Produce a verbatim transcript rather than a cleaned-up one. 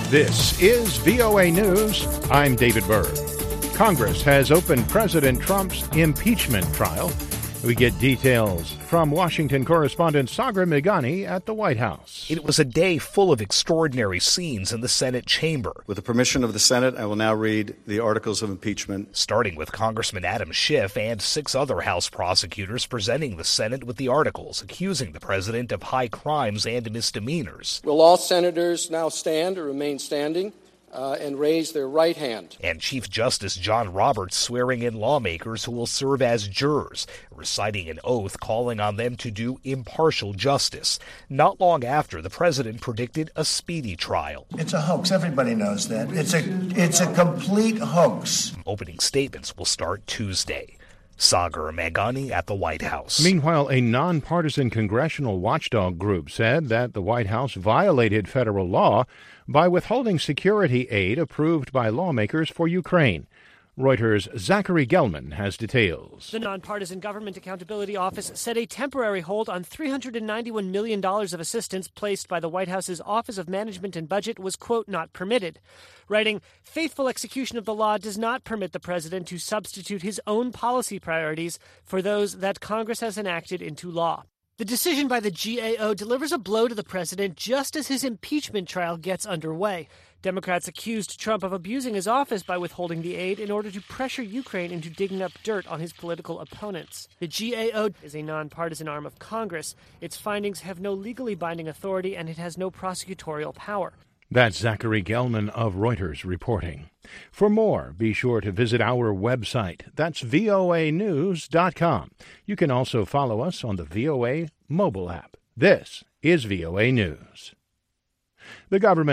This is V O A News. I'm David Berg. Congress has opened President Trump's impeachment trial. We get details from Washington correspondent Sagar Meghani at the White House. It was a day full of extraordinary scenes in the Senate chamber. With the permission of the Senate, I will now read the articles of impeachment. Starting with Congressman Adam Schiff and six other House prosecutors presenting the Senate with the articles accusing the president of high crimes and misdemeanors. Will all senators now stand or remain standing? Uh, and raise their right hand. And Chief Justice John Roberts swearing in lawmakers who will serve as jurors, reciting an oath calling on them to do impartial justice. Not long after, the president predicted a speedy trial. It's a hoax. Everybody knows that. It's a, it's a complete hoax. Opening statements will start Tuesday. Sagar Meghani at the White House. Meanwhile, a nonpartisan congressional watchdog group said that the White House violated federal law by withholding security aid approved by lawmakers for Ukraine. Reuters' Zachary Gelman has details. The Nonpartisan Government Accountability Office said a temporary hold on three hundred ninety-one million dollars of assistance placed by the White House's Office of Management and Budget was, quote, not permitted. Writing, faithful execution of the law does not permit the president to substitute his own policy priorities for those that Congress has enacted into law. The decision by the G A O delivers a blow to the president just as his impeachment trial gets underway. Democrats accused Trump of abusing his office by withholding the aid in order to pressure Ukraine into digging up dirt on his political opponents. The G A O is a nonpartisan arm of Congress. Its findings have no legally binding authority, and it has no prosecutorial power. That's Zachary Gelman of Reuters reporting. For more, be sure to visit our website. That's V O A news dot com. You can also follow us on the V O A mobile app. This is V O A News. The government